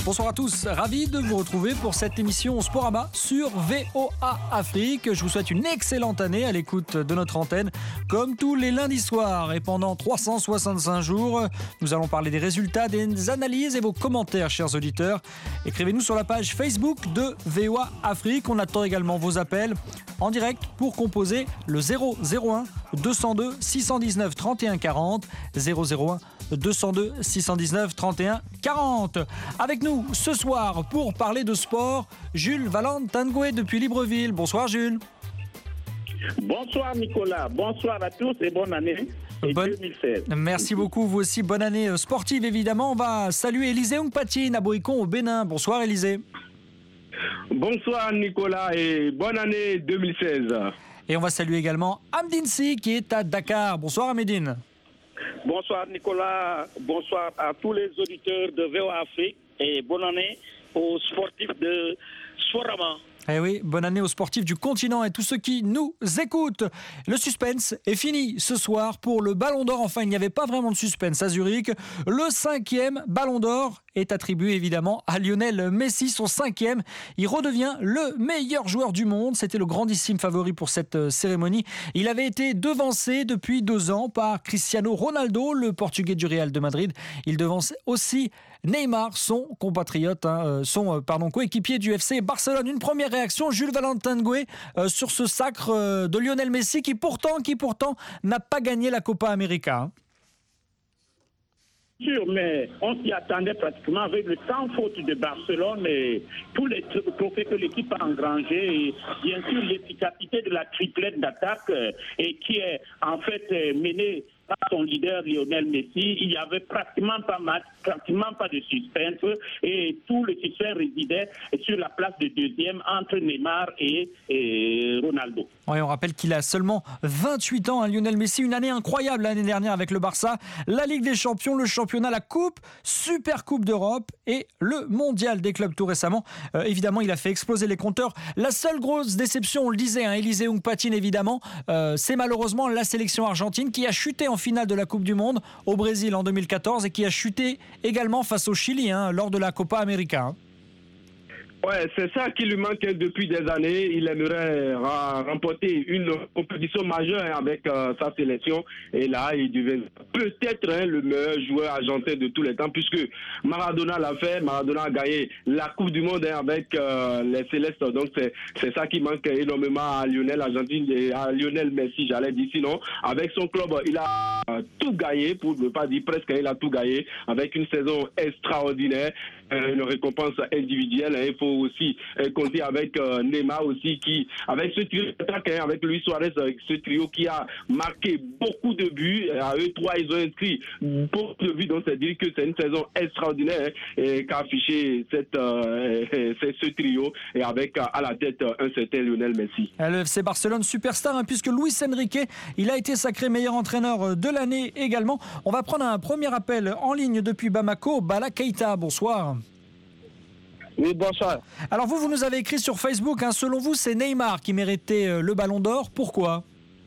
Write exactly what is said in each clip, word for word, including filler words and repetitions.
Bonsoir à tous, ravi de vous retrouver pour cette émission Sporama sur V O A Afrique. Je vous souhaite une excellente année à l'écoute de notre antenne, comme tous les lundis soirs. Et pendant trois cent soixante-cinq jours, nous allons parler des résultats, des analyses et vos commentaires, chers auditeurs. Écrivez-nous sur la page Facebook de V O A Afrique. On attend également vos appels en direct pour composer le zéro zéro un deux cent deux six cent dix-neuf trente et un quarante. zéro zéro un deux cent deux six cent dix-neuf trente et un quarante. Avec nous ce soir pour parler de sport, Jules Valentangoué depuis Libreville. Bonsoir Jules. Bonsoir Nicolas, bonsoir à tous et bonne année et bonne... deux mille seize. Merci beaucoup, vous aussi, bonne année sportive évidemment. On va saluer Élisée Ongpatine à Boïcon au Bénin. Bonsoir Élisée. Bonsoir Nicolas et bonne année deux mille seize. Et on va saluer également Amdine Si qui est à Dakar. Bonsoir Amédine. Bonsoir Nicolas, bonsoir à tous les auditeurs de V O A Afrique et bonne année aux sportifs de Sporama. Eh oui, bonne année aux sportifs du continent et tous ceux qui nous écoutent. Le suspense est fini ce soir pour le Ballon d'Or. Enfin, il n'y avait pas vraiment de suspense à Zurich. Le cinquième Ballon d'Or est attribué évidemment à Lionel Messi, son cinquième. Il redevient le meilleur joueur du monde. C'était le grandissime favori pour cette cérémonie. Il avait été devancé depuis deux ans par Cristiano Ronaldo, le Portugais du Real de Madrid. Il devance aussi Neymar, son compatriote, hein, son pardon, coéquipier du F C Barcelone. Une première réaction, Jules Valentangoué, euh, sur ce sacre euh, de Lionel Messi qui pourtant, qui pourtant n'a pas gagné la Copa América. Hein. Sûr, mais on s'y attendait pratiquement avec le sans faute de Barcelone et tous les trophées que l'équipe a engrangés et bien sûr l'efficacité de la triplette d'attaque euh, et qui est en fait euh, menée par son leader Lionel Messi. Il n'y avait pratiquement pas match, pratiquement pas de suspense et tout le suspense résidait sur la place de deuxième entre Neymar et, et Ronaldo. Oui, on rappelle qu'il a seulement vingt-huit ans, hein, Lionel Messi, une année incroyable l'année dernière avec le Barça, la Ligue des Champions, le championnat, la Coupe, Super Coupe d'Europe et le Mondial des clubs tout récemment. Euh, évidemment, il a fait exploser les compteurs. La seule grosse déception, on le disait, hein, Élisée Ongpatine évidemment, euh, c'est malheureusement la sélection argentine qui a chuté en finale de la Coupe du Monde au Brésil en deux mille quatorze et qui a chuté également face au Chili hein, lors de la Copa América. Hein. Ouais, c'est ça qui lui manque depuis des années. Il aimerait remporter une compétition majeure avec euh, sa sélection. Et là, il devient peut-être hein, le meilleur joueur argentin de tous les temps, puisque Maradona l'a fait. Maradona a gagné la Coupe du Monde hein, avec euh, les Célestes. Donc, c'est, c'est ça qui manque énormément à Lionel Argentine et à Lionel Messi, j'allais dire. Sinon, avec son club, il a tout gagné, pour ne pas dire presque, il a tout gagné, avec une saison extraordinaire. Une récompense individuelle. Il faut aussi compter avec Neymar aussi, qui, avec ce trio d'attaque, avec Luis Suarez, avec ce trio qui a marqué beaucoup de buts. À eux trois, ils ont inscrit beaucoup de buts. Donc, c'est dire que c'est une saison extraordinaire et qu'a affiché cette, euh, ce trio et avec à la tête un certain Lionel Messi. Le F C Barcelone superstar, hein, puisque Luis Enrique, il a été sacré meilleur entraîneur de l'année également. On va prendre un premier appel en ligne depuis Bamako. Bala Keita, bonsoir. Oui, bonsoir. Alors vous, vous nous avez écrit sur Facebook, hein, selon vous, c'est Neymar qui méritait le Ballon d'Or. Pourquoi ?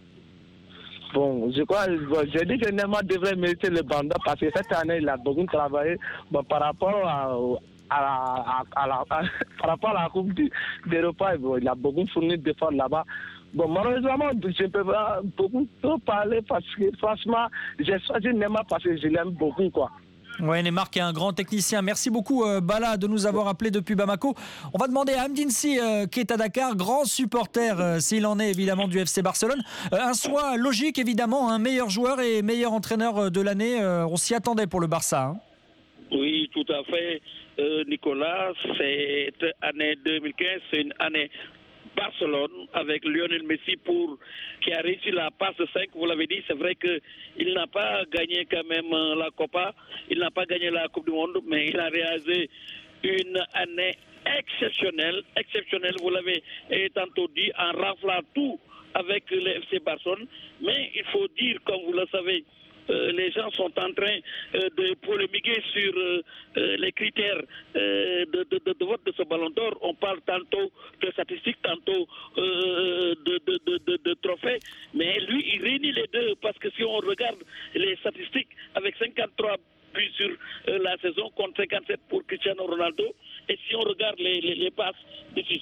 Bon, je crois, je dis que Neymar devrait mériter le Ballon d'Or parce que cette année, il a beaucoup travaillé bon, par rapport à, à, la, à, la, à, par rapport à la Coupe d'Europe. Bon, il a beaucoup fourni d'efforts là-bas. Bon, malheureusement, je ne peux pas beaucoup trop parler parce que franchement, j'ai choisi Neymar parce que je l'aime beaucoup, quoi. Oui, Neymar qui est un grand technicien. Merci beaucoup euh, Bala de nous avoir appelé depuis Bamako. On va demander à Amdine Si euh, qui est à Dakar, grand supporter euh, s'il en est évidemment du F C Barcelone. Euh, un choix logique évidemment, un meilleur joueur et meilleur entraîneur de l'année. Euh, on s'y attendait pour le Barça. Hein. Oui, tout à fait. Euh, Nicolas, cette année deux mille quinze, c'est une année Barcelone avec Lionel Messi pour, qui a réussi la passe cinq, vous l'avez dit, c'est vrai qu'il n'a pas gagné quand même la Copa, il n'a pas gagné la Coupe du Monde, mais il a réalisé une année exceptionnelle, exceptionnelle, vous l'avez tantôt dit, en raflant tout avec le F C Barcelone, mais il faut dire, comme vous le savez, Euh, les gens sont en train euh, de polémiquer sur euh, euh, les critères euh, de, de, de, de vote de ce Ballon d'Or. On parle tantôt de statistiques, tantôt euh, de, de, de, de, de trophées, mais lui, il réunit les deux parce que si on regarde les statistiques avec cinquante-trois buts sur euh, la saison contre cinquante-sept pour Cristiano Ronaldo,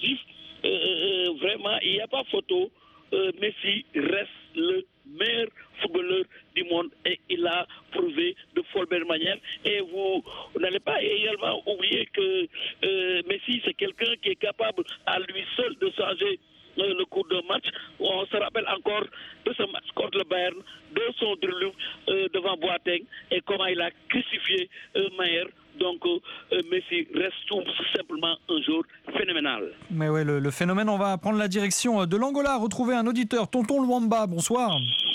sportif, euh, vraiment, il n'y a pas photo. Euh, Messi reste le meilleur footballeur du monde et il a prouvé de folle belle manière. Et vous, vous n'allez pas également oublier que euh, Messi, c'est quelqu'un qui est capable à lui seul de changer euh, le cours d'un match. On se rappelle encore de ce match contre le Bayern, de son dribble euh, devant Boateng et comment il a crucifié euh, Maher. Donc euh, Messi reste tout simplement un jour phénoménal. Mais ouais, le, le phénomène, on va prendre la direction de l'Angola, retrouver un auditeur, Tonton Luamba, bonsoir.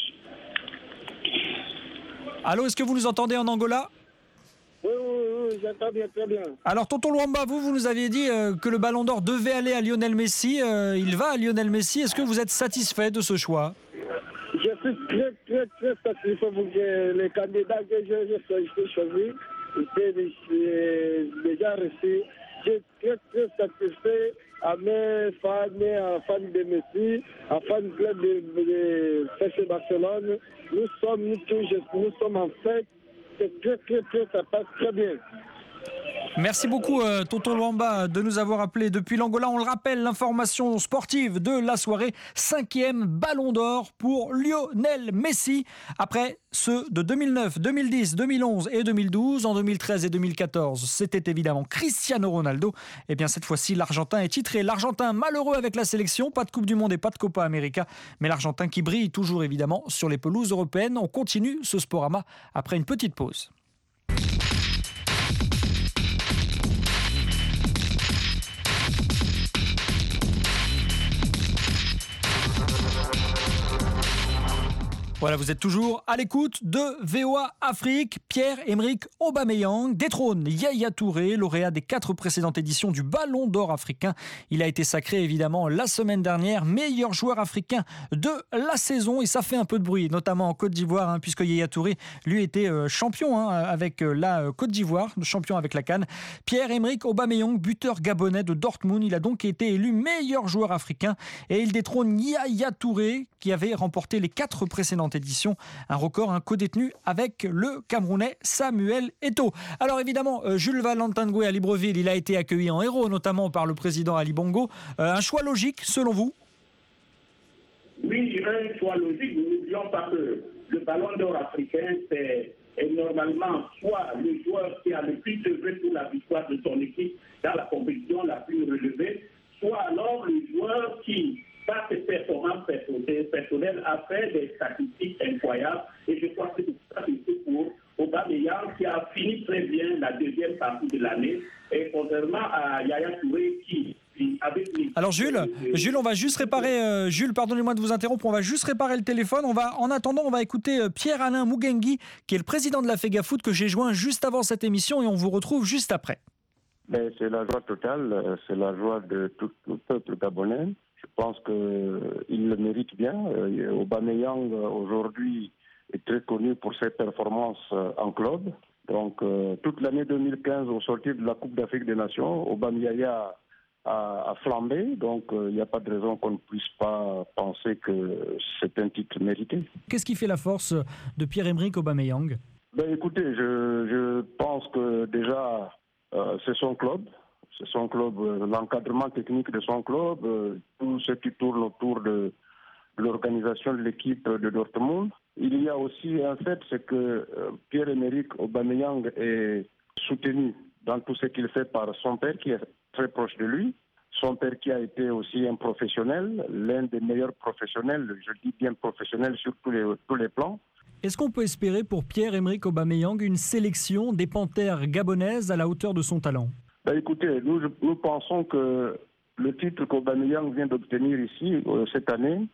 Allô, est-ce que vous nous entendez en Angola ? Oui, oui, oui, j'entends bien, très bien. Alors, Tonton Luamba, vous, vous nous aviez dit euh, que le Ballon d'Or devait aller à Lionel Messi. Euh, il va à Lionel Messi. Est-ce que vous êtes satisfait de ce choix ? Je suis très, très, très satisfait pour que les candidats que j'ai choisis étaient déjà reçus. Je suis très, très satisfait à mes fans, à fans de Messi, à fans du club de, de F C Barcelone. Nous sommes, nous tous, nous sommes en fête. C'est très, très, très, ça passe très bien. Merci beaucoup, euh, Tonton Luamba, de nous avoir appelé depuis l'Angola. On le rappelle, l'information sportive de la soirée, cinquième Ballon d'Or pour Lionel Messi. Après ceux de deux mille neuf, deux mille dix, deux mille onze et deux mille douze, en deux mille treize et deux mille quatorze, c'était évidemment Cristiano Ronaldo. Et bien cette fois-ci, l'Argentin est titré. L'Argentin malheureux avec la sélection, pas de Coupe du Monde et pas de Copa América, mais l'Argentin qui brille toujours évidemment sur les pelouses européennes. On continue ce Sporama après une petite pause. Voilà, vous êtes toujours à l'écoute de V O A Afrique. Pierre-Emerick Aubameyang détrône Yaya Touré, lauréat des quatre précédentes éditions du Ballon d'Or africain. Il a été sacré évidemment la semaine dernière meilleur joueur africain de la saison et ça fait un peu de bruit, notamment en Côte d'Ivoire, hein, puisque Yaya Touré, lui, était euh, champion hein, avec euh, la Côte d'Ivoire, champion avec la CAN. Pierre-Emerick Aubameyang, buteur gabonais de Dortmund, il a donc été élu meilleur joueur africain et il détrône Yaya Touré qui avait remporté les quatre précédentes édition, un record, un co-détenu avec le Camerounais Samuel Eto'o. Alors évidemment, Jules Valentin Ngoué à Libreville, il a été accueilli en héros, notamment par le président Ali Bongo. Euh, un choix logique, selon vous ? Oui, un choix logique. Nous n'oublions pas que le Ballon d'Or africain, c'est normalement soit le joueur qui a le plus œuvré pour la victoire de son équipe dans la compétition la plus relevée, soit alors le joueur qui, par ses performances personnelles, a fait des statistiques incroyables. Et je crois que c'est ça c'est pour Aubameyang qui a fini très bien la deuxième partie de l'année. Et contrairement à Yaya Touré qui... Alors Jules, Jules, on va juste réparer. Euh, Jules, pardonnez-moi de vous interrompre. On va juste réparer le téléphone. On va, en attendant, on va écouter euh, Pierre-Alain Mougengi, qui est le président de la FEGAFoot que j'ai joint juste avant cette émission, et on vous retrouve juste après. Mais c'est la joie totale. C'est la joie de tout le peuple gabonais. Je pense qu'il le mérite bien. Euh, Aubameyang aujourd'hui est très connu pour ses performances euh, en club. Donc euh, toute l'année deux mille quinze, au sortir de la Coupe d'Afrique des Nations, Aubameyang a, a flambé, donc il euh, n'y a pas de raison qu'on ne puisse pas penser que c'est un titre mérité. Qu'est-ce qui fait la force de Pierre-Emerick Aubameyang ? Ben écoutez, je, je pense que déjà euh, c'est son club, c'est son club, euh, l'encadrement technique de son club, euh, tout ce qui tourne autour de l'organisation de l'équipe de Dortmund. Il y a aussi un fait, c'est que euh, Pierre-Emerick Aubameyang est soutenu dans tout ce qu'il fait par son père qui est très proche de lui. Son père qui a été aussi un professionnel, l'un des meilleurs professionnels, je dis bien professionnel sur tous les, tous les plans. Est-ce qu'on peut espérer pour Pierre-Emerick Aubameyang une sélection des Panthères gabonaises à la hauteur de son talent ? Ben écoutez, nous, nous pensons que le titre qu'Aubameyang vient d'obtenir ici, euh, cette année,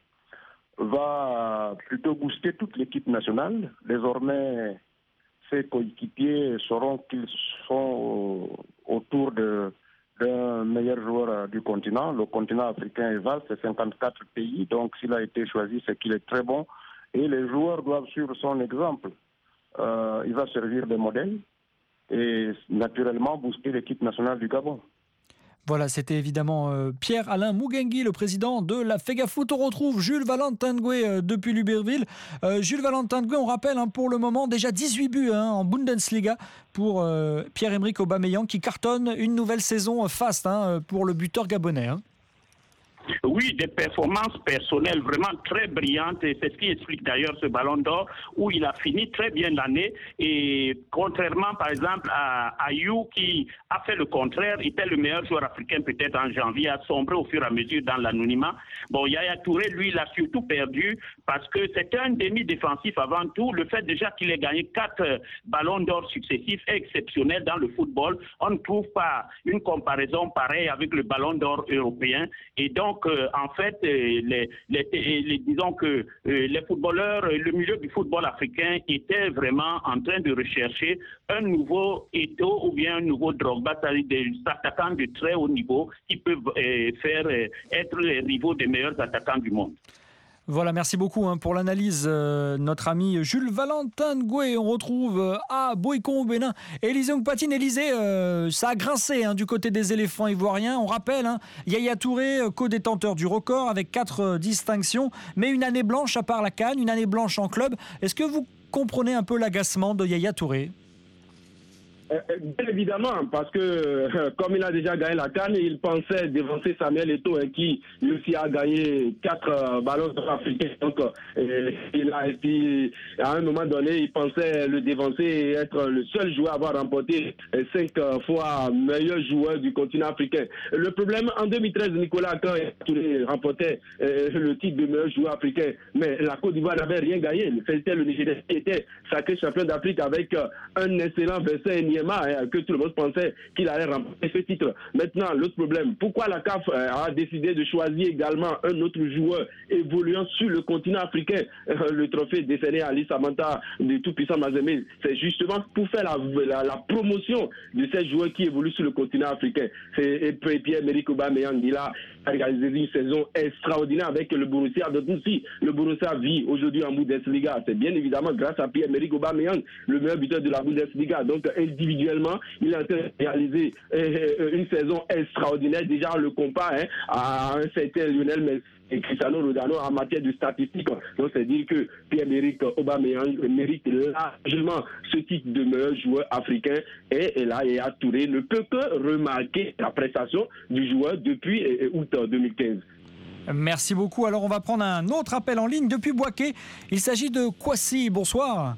va plutôt booster toute l'équipe nationale. Désormais, ses coéquipiers sauront qu'ils sont autour de, d'un meilleur joueur du continent. Le continent africain est vaste, c'est cinquante-quatre pays, donc s'il a été choisi, c'est qu'il est très bon. Et les joueurs doivent suivre son exemple. Euh, il va servir de modèle et naturellement booster l'équipe nationale du Gabon. Voilà, c'était évidemment euh, Pierre-Alain Mougengi, le président de la FEGAFoot. On retrouve Jules Valentin Ngoué euh, depuis Libreville. Euh, Jules Valentin Ngoué, on rappelle hein, pour le moment déjà dix-huit buts hein, en Bundesliga pour euh, Pierre-Emerick Aubameyang qui cartonne une nouvelle saison faste hein, pour le buteur gabonais. Hein. Oui, des performances personnelles vraiment très brillantes. Et c'est ce qui explique d'ailleurs ce ballon d'or où il a fini très bien l'année. Et contrairement par exemple à Ayou qui a fait le contraire, il était le meilleur joueur africain peut-être en janvier, a sombré au fur et à mesure dans l'anonymat. Bon, Yaya Touré, lui, il a surtout perdu parce que c'était un demi-défensif avant tout. Le fait déjà qu'il ait gagné quatre ballons d'or successifs est exceptionnel dans le football. On ne trouve pas une comparaison pareille avec le ballon d'or européen. Et donc, euh, en fait, euh, les, les, les, disons que euh, les footballeurs, le milieu du football africain était vraiment en train de rechercher un nouveau Eto'o ou bien un nouveau Drogba, c'est-à-dire des attaquants de très haut niveau qui peuvent euh, faire euh, être les rivaux des meilleurs attaquants du monde. Voilà, merci beaucoup hein, pour l'analyse. Euh, notre ami Jules Valentin Ngoué, on retrouve euh, à Boïcon au Bénin. Élisée Ongpatine, Élisée, euh, ça a grincé hein, du côté des éléphants ivoiriens. On rappelle, hein, Yaya Touré, euh, co-détenteur du record avec quatre euh, distinctions, mais une année blanche à part la CAN, une année blanche en club. Est-ce que vous comprenez un peu l'agacement de Yaya Touré ? Bien évidemment, parce que euh, comme il a déjà gagné la CAN, il pensait dévancer Samuel Eto'o hein, qui lui aussi a gagné quatre euh, ballons d'or africains. Donc euh, il a, et puis, à un moment donné, il pensait le dévancer et être le seul joueur à avoir remporté euh, cinq euh, fois meilleur joueur du continent africain. Le problème, en deux mille treize, Nicolas, quand il remportait euh, le titre de meilleur joueur africain, mais la Côte d'Ivoire n'avait rien gagné. C'était le Nigeria qui était sacré champion d'Afrique avec euh, un excellent Vincent que tout le monde pensait qu'il allait remporter ce titre. Maintenant, l'autre problème, pourquoi la C A F a décidé de choisir également un autre joueur évoluant sur le continent africain, le trophée décerné à Ali Samanta du tout-puissant Mazembe, c'est justement pour faire la, la, la promotion de ces joueurs qui évoluent sur le continent africain. C'est Pierre-Emerick Aubameyang, il a réalisé une saison extraordinaire avec le Borussia Dortmund. Si le Borussia vit aujourd'hui en Bundesliga, c'est bien évidemment grâce à Pierre-Emerick Aubameyang, le meilleur buteur de la Bundesliga. Donc, individuellement, il a réalisé euh, une saison extraordinaire. Déjà, on le compare hein, à un certain Lionel Messi et Cristiano Ronaldo en matière de statistiques. Donc, c'est dire que Pierre-Emerick Aubameyang mérite largement ce titre de meilleur joueur africain. Et, et là, Yaya Touré ne peut que remarquer la prestation du joueur depuis euh, août deux mille quinze. Merci beaucoup. Alors, on va prendre un autre appel en ligne depuis Bouaké. Il s'agit de Kwasi. Bonsoir.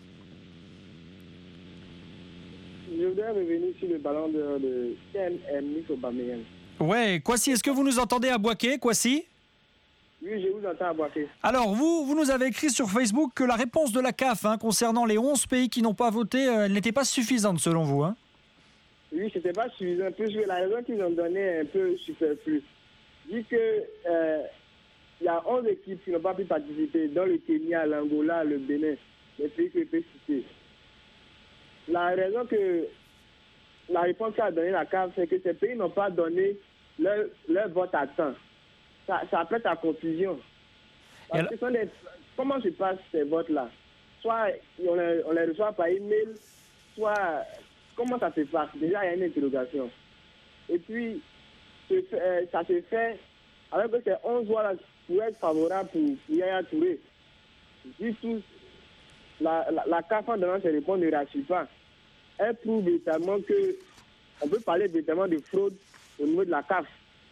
Je voudrais revenir sur le ballon de, de Pierre-Emerick Aubameyang. Ouais, Kwasi, est-ce que vous nous entendez à Bouaké, Kwasi ? Oui, je vous entends à Bouaké. Alors, vous, vous nous avez écrit sur Facebook que la réponse de la C A F hein, concernant les onze pays qui n'ont pas voté, euh, elle n'était pas suffisante selon vous. Hein ? Oui, ce n'était pas suffisant. Plus que la raison qu'ils ont donnée est un peu superflue. Dit que euh, il y a onze équipes qui n'ont pas pu participer, dont le Kenya, l'Angola, le Bénin, les pays que je peux citer. La raison que la réponse qu'a donnée la C A F, c'est que ces pays n'ont pas donné leur, leur vote à temps. Ça, ça prête à confusion. Parce que sont des, comment se passent ces votes-là? Soit on les, on les reçoit par email, soit comment ça se passe? Déjà, il y a une interrogation. Et puis, ça se fait avec que ces onze voix-là pourraient être favorables pour Yaya Touré. Du tout, la, la, la C A F en donnant ses réponses ne rassure pas. Elle prouve véritablement que on peut parler véritablement de fraude au niveau de la C A F.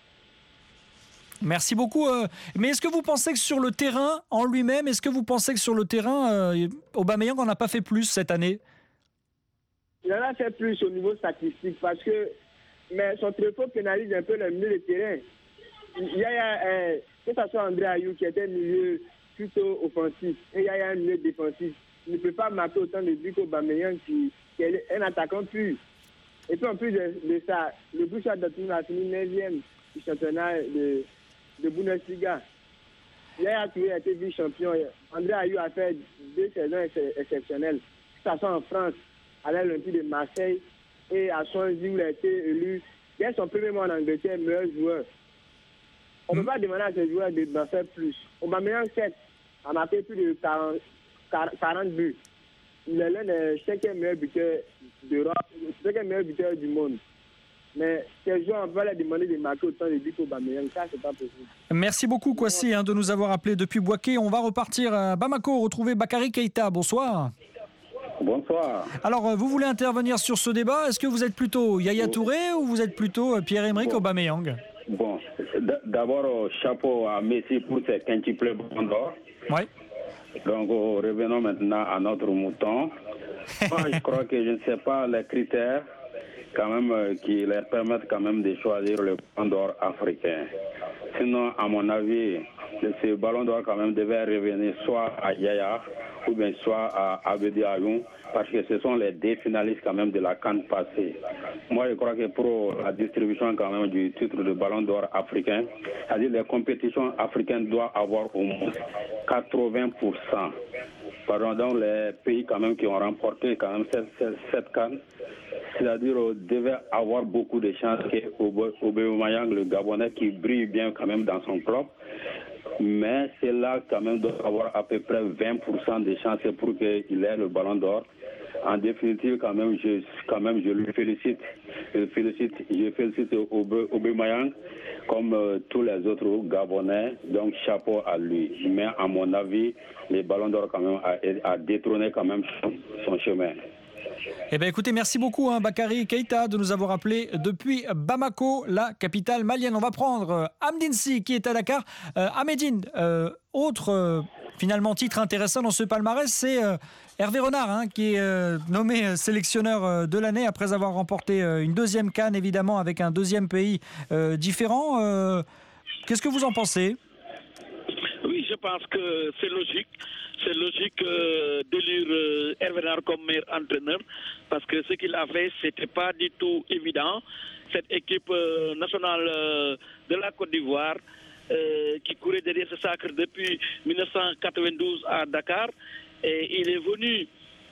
Merci beaucoup. Euh, mais est-ce que vous pensez que sur le terrain en lui-même, est-ce que vous pensez que sur le terrain, euh, Aubameyang n'en a pas fait plus cette année? Il en a fait plus au niveau statistique parce que mais son tréfaux pénalise un peu le milieu de terrain. Il y a, euh, que ce soit André Ayou qui était milieu plutôt offensif et il y a un milieu défensif. Il ne peut pas marquer autant de buts qu'Aubameyang qui, qui est un attaquant pur. Et puis en plus de, de ça, le Borussia Dortmund a fini neuvième du championnat de, de Bundesliga. Yaya Touré a été vice-champion. André Ayou a fait deux saisons exceptionnelles. Que ce soit en France, à l'Olympique de Marseille et à Swansea où il a été élu dès son premier mois en Angleterre meilleur joueur. On ne mmh. peut pas demander à ces joueurs d'en faire plus. Aubameyang sept a marqué plus de quarante, quarante buts. Il est l'un des cinquièmes meilleurs buteurs d'Europe, cinquième meilleur buteur du monde. Mais ces joueurs, on va leur demander de marquer autant de buts qu'Aubameyang. Ça, c'est pas possible. Merci beaucoup, Kwasi, hein, de nous avoir appelés depuis Bouaké. On va repartir à Bamako, retrouver Bakary Keïta. Bonsoir. Bonsoir. Alors, vous voulez intervenir sur ce débat? Est-ce que vous êtes plutôt Yaya Touré ou vous êtes plutôt Pierre-Emerick bon. Aubameyang? Bon, D'abord, chapeau à Messi pour ses quintuplés ballons d'or. Oui. Donc, revenons maintenant à notre mouton. Moi, je crois que je ne sais pas les critères quand même qui leur permettent quand même de choisir le ballon d'or africain. Sinon, à mon avis, ce ballon d'or quand même devait revenir soit à Yaya ou bien soit à Abedi Ayoun, parce que ce sont les deux finalistes quand même de la CAN passée. Moi, je crois que pour la distribution quand même du titre de ballon d'or africain, c'est-à-dire les compétitions africaines doivent avoir au moins quatre-vingts pour cent. Pardon, donc les pays quand même qui ont remporté quand même cette, cette, cette CAN, c'est-à-dire on devait avoir beaucoup de chances qu'Aubameyang, le Gabonais, qui brille bien quand même dans son club, mais c'est là quand même doit avoir à peu près vingt pour cent de chances pour qu'il ait le ballon d'or. En définitive, quand même, je, quand même, je le félicite. Je félicite, je félicite Aubameyang comme euh, tous les autres Gabonais. Donc, chapeau à lui. Mais à mon avis, le ballon d'or quand même a, a détrôné quand même son, son chemin. Eh bien, écoutez, merci beaucoup, hein, Bakary Keïta, de nous avoir appelé depuis Bamako, la capitale malienne. On va prendre euh, Amdine Sy, qui est à Dakar. Euh, Amédine, euh, autre euh, finalement titre intéressant dans ce palmarès, c'est euh, Hervé Renard, hein, qui est euh, nommé sélectionneur euh, de l'année après avoir remporté euh, une deuxième CAN, évidemment, avec un deuxième pays euh, différent. Euh, qu'est-ce que vous en pensez ? Oui, je pense que c'est logique. C'est logique euh, d'élire euh, Hervé Renard comme meilleur entraîneur parce que ce qu'il a fait, c'était pas du tout évident. Cette équipe euh, nationale euh, de la Côte d'Ivoire euh, qui courait derrière ce sacre depuis mille neuf cent quatre-vingt-douze à Dakar, et il est venu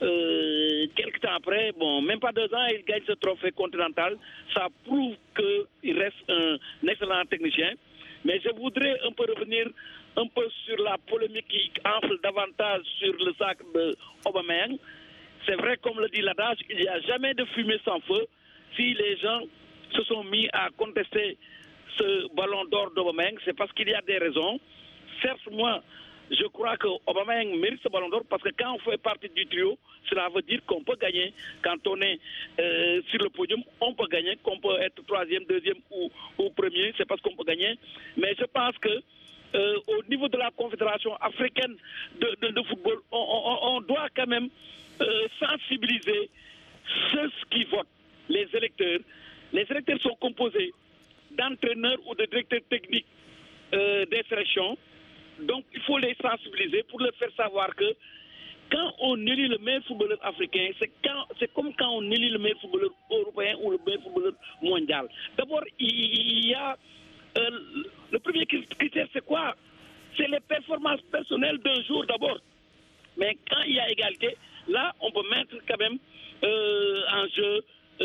euh, quelques temps après, bon, même pas deux ans, il gagne ce trophée continental. Ça prouve qu'il reste un, un excellent technicien. Mais je voudrais un peu revenir un peu sur la polémique qui enfle davantage sur le sacre de Aubameyang. C'est vrai, comme le dit l'adage, il n'y a jamais de fumée sans feu. Si les gens se sont mis à contester ce ballon d'or d'Aubameyang, c'est parce qu'il y a des raisons. Certes, moi, je crois que Aubameyang mérite ce ballon d'or parce que quand on fait partie du trio, cela veut dire qu'on peut gagner. Quand on est euh, sur le podium, on peut gagner, qu'on peut être troisième, deuxième ou, ou premier, c'est parce qu'on peut gagner. Mais je pense que euh, au niveau de la Confédération africaine de, de, de football, on, on, on doit quand même euh, sensibiliser ceux qui votent, les électeurs. Les électeurs sont composés d'entraîneurs ou de directeurs techniques euh, des sélections. Donc, il faut les sensibiliser pour leur faire savoir que quand on élit le meilleur footballeur africain, c'est, quand, c'est comme quand on élit le meilleur footballeur européen ou le meilleur footballeur mondial. D'abord, il y a euh, le premier critère, c'est quoi? C'est les performances personnelles d'un jour d'abord. Mais quand il y a égalité, là, on peut mettre quand même euh, en jeu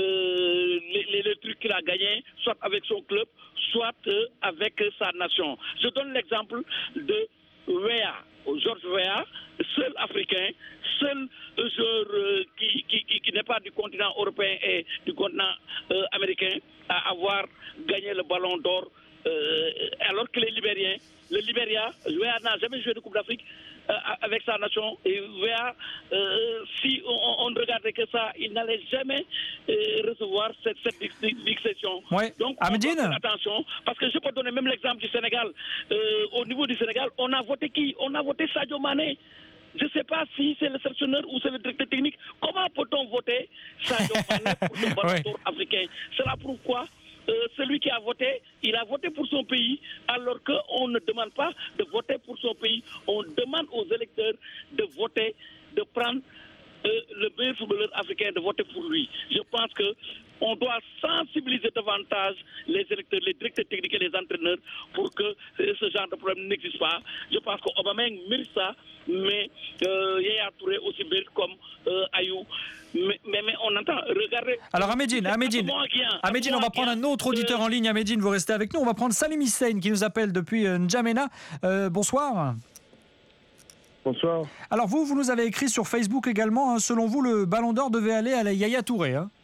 euh, les, les, les trucs qu'il a gagnés, soit avec son club, soit euh, avec euh, sa nation. Je donne l'exemple de Weah, George Weah, seul africain, seul euh, joueur euh, qui, qui, qui, qui n'est pas du continent européen et du continent euh, américain à avoir gagné le ballon d'or, euh, alors que les Libériens, le Libéria, Weah n'a jamais joué de Coupe d'Afrique euh, avec sa nation, et Weah, euh, si on, on ne regardait que ça, il n'allait jamais euh, recevoir cette, cette distinction. Ouais. Donc, Amedine, attention, parce que je peux donner même l'exemple du Sénégal. Euh, au niveau du Sénégal, on a voté qui? On a voté Sadio Mané. Je ne sais pas si c'est le sélectionneur ou c'est le directeur technique. Comment peut-on voter Sadio Mané pour ce ballon d'or africain? Cela prouve quoi? Euh, celui qui a voté, il a voté pour son pays, alors qu'on ne demande pas de voter pour son pays. On demande aux électeurs de voter, de prendre euh, le meilleur footballeur africain, de voter pour lui. Je pense que on doit sensibiliser davantage les électeurs, les directeurs techniques et les entraîneurs pour que ce genre de problème n'existe pas. Je pense qu'Aubameyang mérite ça, mais euh, Yaya Touré aussi mérite comme euh, Ayou. Mais, mais, mais on entend, regardez. Alors Amédine, Amédine, Amédine, on va prendre un autre auditeur en ligne. Amédine, vous restez avec nous. On va prendre Salim Hussein qui nous appelle depuis N'Djamena. Euh, bonsoir. Bonsoir. Alors vous, vous nous avez écrit sur Facebook également, hein, selon vous, le Ballon d'Or devait aller à la Yaya Touré. Hein.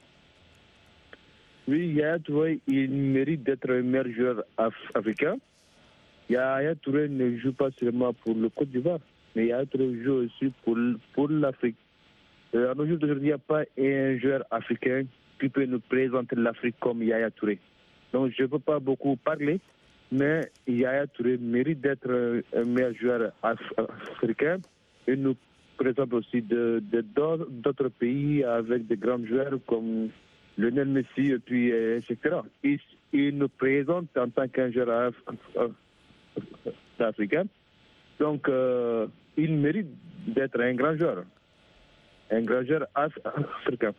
Oui, Yaya Touré, il mérite d'être le meilleur joueur af- africain. Yaya Touré ne joue pas seulement pour le Côte d'Ivoire, mais Yaya Touré joue aussi pour, pour l'Afrique. Euh, à nos jours d'aujourd'hui, il n'y a pas un joueur africain qui peut nous présenter l'Afrique comme Yaya Touré. Donc je ne peux pas beaucoup parler, mais Yaya Touré mérite d'être un meilleur joueur af- africain. Il nous présente aussi de, de, d'autres pays avec de grands joueurs comme Lionel Messi et puis et cetera. Il, il nous présente en tant qu'un joueur af- af- africain. Donc, euh, il mérite d'être un grand joueur. Un grand joueur af- africain.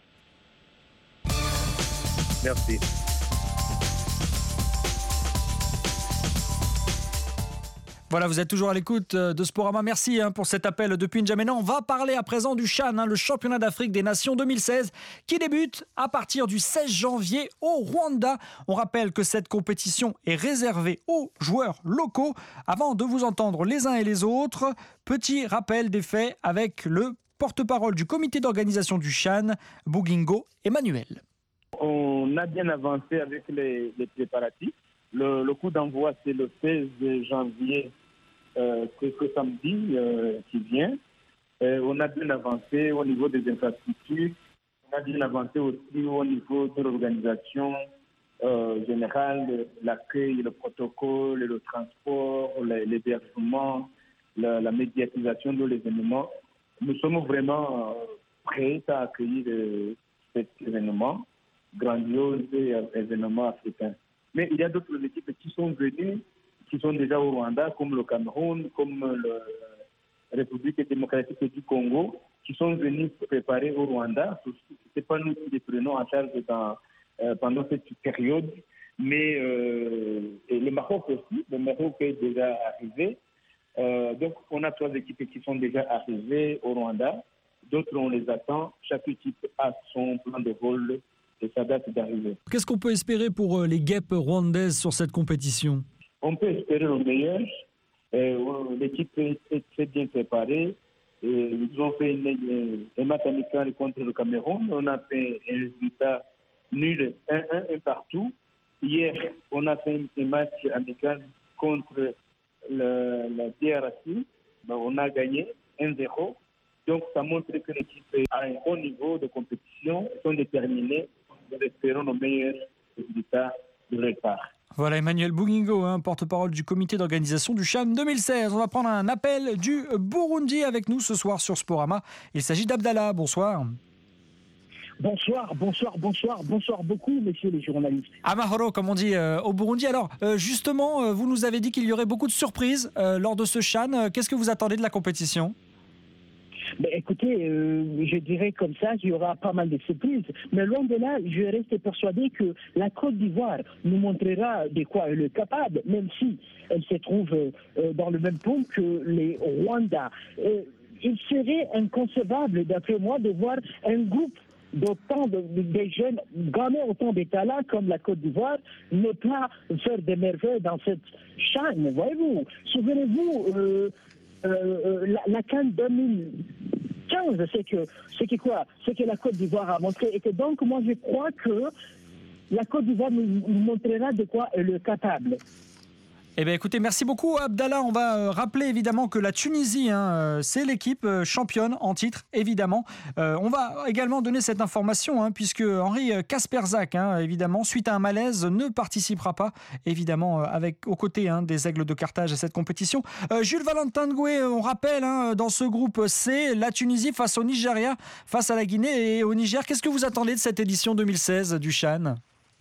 Merci. Voilà, vous êtes toujours à l'écoute de Sporama. Merci hein, pour cet appel depuis N'Djamena. On va parler à présent du CHAN, hein, le championnat d'Afrique des Nations deux mille seize, qui débute à partir du seize janvier au Rwanda. On rappelle que cette compétition est réservée aux joueurs locaux. Avant de vous entendre les uns et les autres, petit rappel des faits avec le porte-parole du comité d'organisation du CHAN, Bugingo Emmanuel. On a bien avancé avec les, les préparatifs. Le, le coup d'envoi, c'est le seize janvier, euh, c'est ce samedi euh, qui vient. Et on a bien avancé au niveau des infrastructures. On a bien avancé aussi au niveau de l'organisation euh, générale, l'accueil, le protocole, le transport, l'hébergement, la, la médiatisation de l'événement. Nous sommes vraiment euh, prêts à accueillir euh, cet événement, grandiose événement africain. Mais il y a d'autres équipes qui sont venues, qui sont déjà au Rwanda, comme le Cameroun, comme la République démocratique du Congo, qui sont venus se préparer au Rwanda. Ce n'est pas nous qui les prenons en charge dans, euh, pendant cette période, mais euh, et le Maroc aussi. Le Maroc est déjà arrivé. Euh, donc, on a trois équipes qui sont déjà arrivées au Rwanda. D'autres, on les attend. Chaque équipe a son plan de vol et sa date d'arrivée. Qu'est-ce qu'on peut espérer pour les guêpes rwandaises sur cette compétition ? On peut espérer le meilleur. Euh, l'équipe est très bien préparée. Et ils ont fait une, un match amical contre le Cameroun. On a fait un résultat nul, un un, un partout. Hier, on a fait un match amical contre le, la D R C. Ben, on a gagné un zéro. Donc, ça montre que l'équipe est à un haut niveau de compétition. Ils sont déterminés. Nous espérons nos meilleurs résultats de leur part. Voilà Emmanuel Bugingo, hein, porte-parole du comité d'organisation du CHAN deux mille seize. On va prendre un appel du Burundi avec nous ce soir sur Sporama. Il s'agit d'Abdallah. Bonsoir. Bonsoir, bonsoir, bonsoir, bonsoir beaucoup, messieurs les journalistes. Amahoro, comme on dit euh, au Burundi. Alors, euh, justement, euh, vous nous avez dit qu'il y aurait beaucoup de surprises euh, lors de ce CHAN. Euh, qu'est-ce que vous attendez de la compétition ? Ben, écoutez, euh, je dirais comme ça qu'il y aura pas mal de surprises. Mais loin de là, je reste persuadé que la Côte d'Ivoire nous montrera de quoi elle est capable, même si elle se trouve euh, dans le même pont que les Rwandais. Euh, il serait inconcevable, d'après moi, de voir un groupe d'autant de, de, de jeunes gagnant autant de talents comme la Côte d'Ivoire ne pas faire des merveilles dans cette chaîne, voyez-vous. Souvenez-vous, euh, euh, la, la CAN deux mille quinze, c'est que, c'est que quoi C'est que la Côte d'Ivoire a montré. Et que donc, moi, je crois que la Côte d'Ivoire nous, nous montrera de quoi elle est capable. Eh bien, écoutez, merci beaucoup, Abdallah. On va euh, rappeler évidemment que la Tunisie, hein, euh, c'est l'équipe euh, championne en titre, évidemment. Euh, on va également donner cette information, hein, puisque Henri Kasperzak, hein, évidemment, suite à un malaise, ne participera pas, évidemment, euh, avec, aux côtés hein, des Aigles de Carthage à cette compétition. Euh, Jules Valentin Ngoué, on rappelle, hein, dans ce groupe C, la Tunisie face au Nigeria, face à la Guinée et au Niger. Qu'est-ce que vous attendez de cette édition deux mille seize du CHAN ?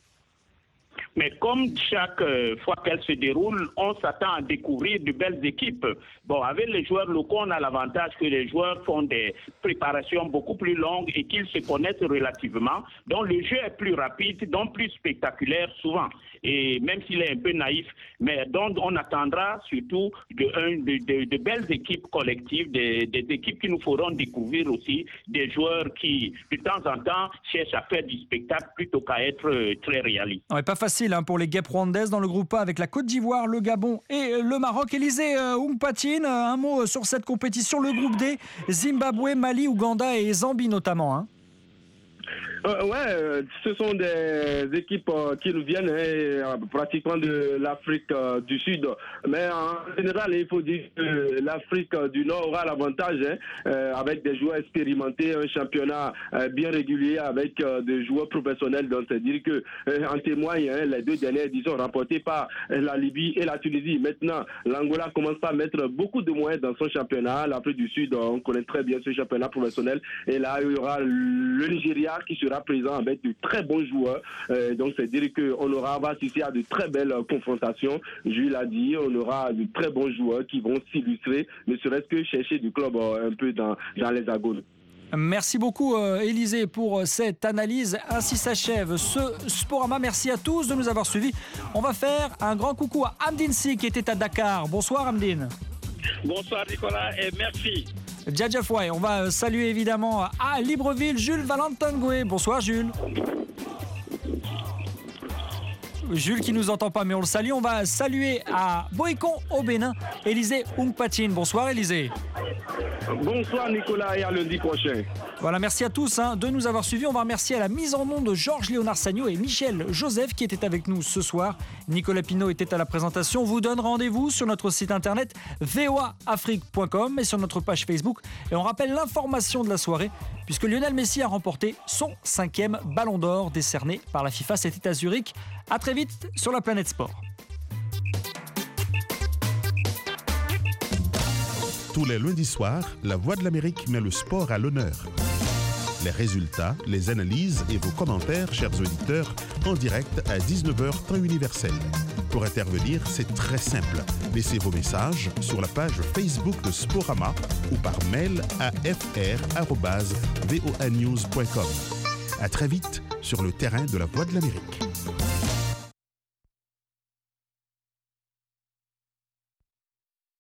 Mais comme chaque fois qu'elle se déroule, on s'attend à découvrir de belles équipes. Bon, avec les joueurs locaux, on a l'avantage que les joueurs font des préparations beaucoup plus longues et qu'ils se connaissent relativement. Donc le jeu est plus rapide, donc plus spectaculaire souvent. Et même s'il est un peu naïf, mais donc on attendra surtout de, de, de, de belles équipes collectives, des, des équipes qui nous feront découvrir aussi des joueurs qui, de temps en temps, cherchent à faire du spectacle plutôt qu'à être très réalistes. Ouais, pas facile hein, pour les guêpes rwandaises dans le groupe A avec la Côte d'Ivoire, le Gabon et le Maroc. Élisée euh, Oumpatine, un mot sur cette compétition, le groupe D, Zimbabwe, Mali, Ouganda et Zambie notamment. Hein. Euh, ouais, euh, ce sont des équipes euh, qui nous viennent hein, pratiquement de l'Afrique euh, du Sud. Mais en général, il faut dire que l'Afrique du Nord aura l'avantage hein, euh, avec des joueurs expérimentés, un championnat euh, bien régulier avec euh, des joueurs professionnels. Donc, c'est-à-dire que euh, en témoigne hein, les deux dernières éditions remportées par euh, la Libye et la Tunisie. Maintenant, l'Angola commence à mettre beaucoup de moyens dans son championnat. L'Afrique du Sud, on connaît très bien ce championnat professionnel. Et là, il y aura le Nigeria qui sera présent avec de très bons joueurs. Euh, donc, c'est-à-dire qu'on aura, va assister à de très belles confrontations. Jules l'a dit, on aura de très bons joueurs qui vont s'illustrer, ne serait-ce que chercher du club euh, un peu dans, dans les agones. Merci beaucoup euh, Élisée pour cette analyse. Ainsi s'achève ce Sporama. Merci à tous de nous avoir suivis. On va faire un grand coucou à Amdine Si qui était à Dakar. Bonsoir Amdine. Bonsoir Nicolas et merci. Djadja Fouay. On va saluer évidemment à Libreville Jules Valentin Goué. Bonsoir Jules. Jules qui nous entend pas mais on le salue. On va saluer à Boïcon au Bénin, Élisée Oungpatine. Bonsoir Élisée. Bonsoir Nicolas et à lundi prochain. Voilà, merci à tous hein, de nous avoir suivis. On va remercier à la mise en onde de Georges Léonard Sagno et Michel Joseph qui étaient avec nous ce soir. Nicolas Pinault était à la présentation. On vous donne rendez-vous sur notre site internet v o a afrique point com et sur notre page Facebook. Et on rappelle l'information de la soirée puisque Lionel Messi a remporté son cinquième ballon d'or décerné par la FIFA. C'était à Zurich. À très vite sur la planète sport. Tous les lundis soirs, La Voix de l'Amérique met le sport à l'honneur. Les résultats, les analyses et vos commentaires, chers auditeurs, en direct à dix-neuf heures temps universel. Pour intervenir, c'est très simple. Laissez vos messages sur la page Facebook de Sporama ou par mail à f r arobase v o a news point com. À très vite sur le terrain de La Voix de l'Amérique.